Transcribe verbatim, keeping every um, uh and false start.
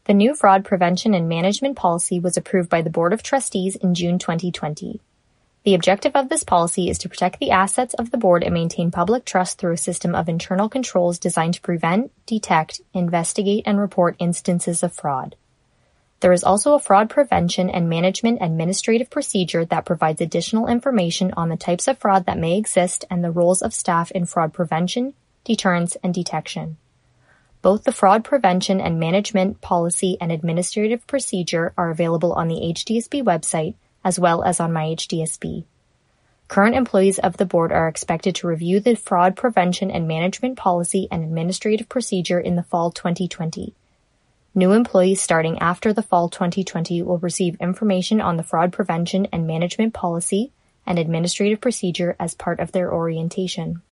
The new Fraud Prevention and Management Policy was approved by the Board of Trustees in June twenty twenty. The objective of this policy is to protect the assets of the board and maintain public trust through a system of internal controls designed to prevent, detect, investigate, and report instances of fraud. There is also a Fraud Prevention and Management Administrative Procedure that provides additional information on the types of fraud that may exist and the roles of staff in fraud prevention, deterrence, and detection. Both the Fraud Prevention and Management Policy and Administrative Procedure are available on the H D S B website as well as on MyHDSB. Current employees of the board are expected to review the Fraud Prevention and Management Policy and Administrative Procedure in the fall twenty twenty. New employees starting after the fall twenty twenty will receive information on the Fraud Prevention and Management Policy and Administrative Procedure as part of their orientation.